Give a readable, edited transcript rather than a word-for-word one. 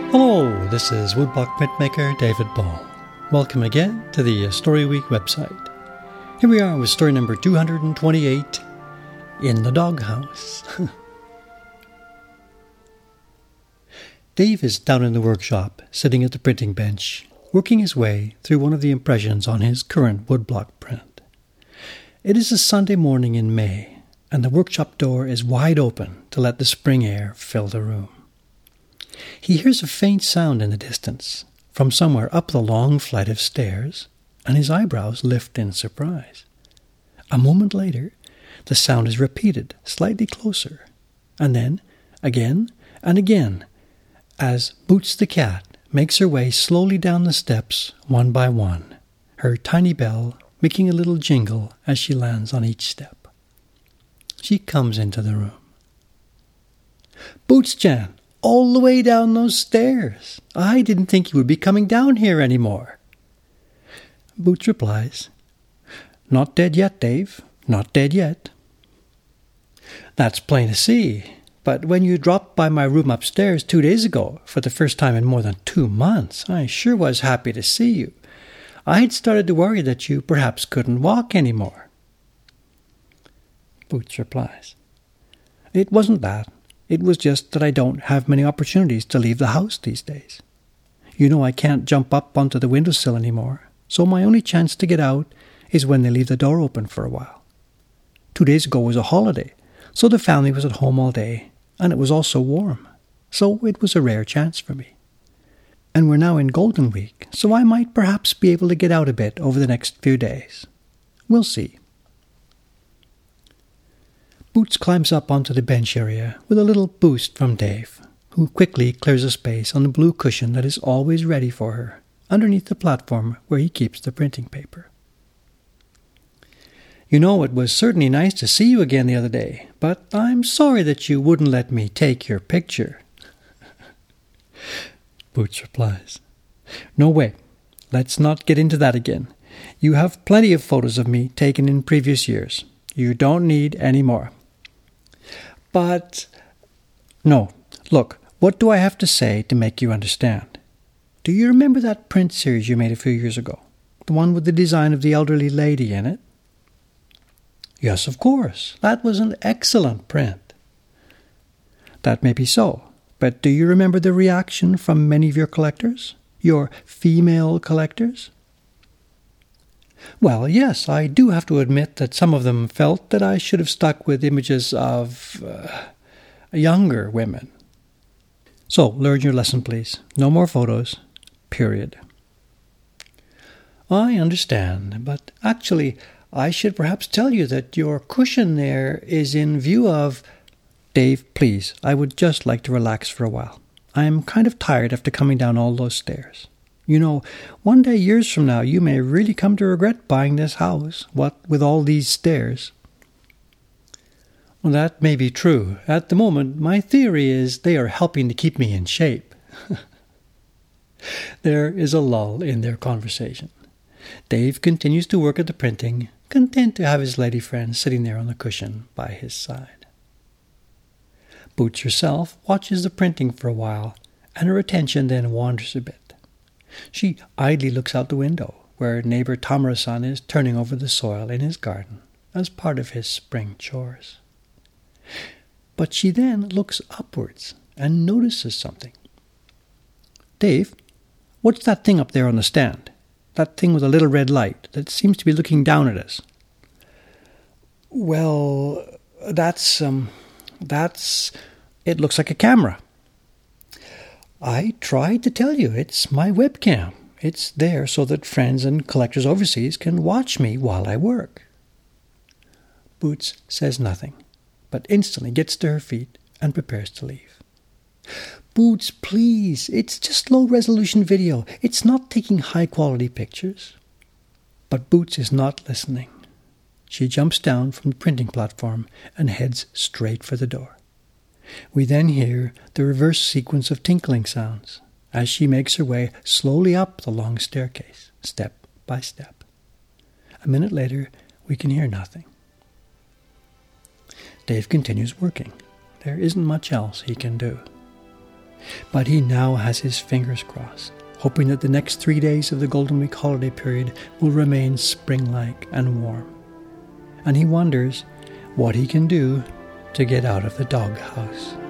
Hello, this is Woodblock printmaker David Ball. Welcome again to the Story Week website. Here we are with story number 228, In the Doghouse. Dave is down in the workshop, sitting at the printing bench, working his way through one of the impressions on his current woodblock print. It is a Sunday morning in May, and the workshop door is wide open to let the spring air fill the room. He hears a faint sound in the distance, from somewhere up the long flight of stairs, and his eyebrows lift in surprise. A moment later, the sound is repeated, slightly closer, and then, again and again, as Boots the cat makes her way slowly down the steps, one by one, her tiny bell making a little jingle as she lands on each step. She comes into the room. "Boots-chan! All the way down those stairs. I didn't think you would be coming down here any more." Boots replies, "Not dead yet, Dave. Not dead yet." "That's plain to see. But when you dropped by my room upstairs 2 days ago, for the first time in more than 2 months, I sure was happy to see you. I had started to worry that you perhaps couldn't walk any more." Boots replies, "It wasn't that. It was just that I don't have many opportunities to leave the house these days. You know I can't jump up onto the windowsill anymore, so my only chance to get out is when they leave the door open for a while. 2 days ago was a holiday, so the family was at home all day, and it was also warm, so it was a rare chance for me. And we're now in Golden Week, so I might perhaps be able to get out a bit over the next few days. We'll see." Boots climbs up onto the bench area with a little boost from Dave, who quickly clears a space on the blue cushion that is always ready for her, underneath the platform where he keeps the printing paper. "You know, it was certainly nice to see you again the other day, but I'm sorry that you wouldn't let me take your picture." Boots replies, "No way. Let's not get into that again. You have plenty of photos of me taken in previous years. You don't need any more." "But—" "No. Look, what do I have to say to make you understand? Do you remember that print series you made a few years ago? The one with the design of the elderly lady in it?" "Yes, of course. That was an excellent print." "That may be so, but do you remember the reaction from many of your collectors? Your female collectors?" "Well, yes, I do have to admit that some of them felt that I should have stuck with images of younger women." "So, learn your lesson, please. No more photos. Period." "I understand, but actually, I should perhaps tell you that your cushion there is in view of—" "Dave, please, I would just like to relax for a while. I am kind of tired after coming down all those stairs. You know, one day, years from now, you may really come to regret buying this house, what with all these stairs." "Well, that may be true. At the moment, my theory is they are helping to keep me in shape." There is a lull in their conversation. Dave continues to work at the printing, content to have his lady friend sitting there on the cushion by his side. Boots herself watches the printing for a while, and her attention then wanders a bit. She idly looks out the window, where neighbor Tamura-san is turning over the soil in his garden as part of his spring chores. But she then looks upwards and notices something. "Dave, what's that thing up there on the stand? That thing with a little red light that seems to be looking down at us?" "Well, that's... it looks like a camera." "I tried to tell you, it's my webcam. It's there so that friends and collectors overseas can watch me while I work." Boots says nothing, but instantly gets to her feet and prepares to leave. "Boots, please, it's just low-resolution video. It's not taking high-quality pictures." But Boots is not listening. She jumps down from the printing platform and heads straight for the door. We then hear the reverse sequence of tinkling sounds as she makes her way slowly up the long staircase, step by step. A minute later, we can hear nothing. Dave continues working. There isn't much else he can do. But he now has his fingers crossed, hoping that the next 3 days of the Golden Week holiday period will remain spring-like and warm. And he wonders what he can do to get out of the doghouse.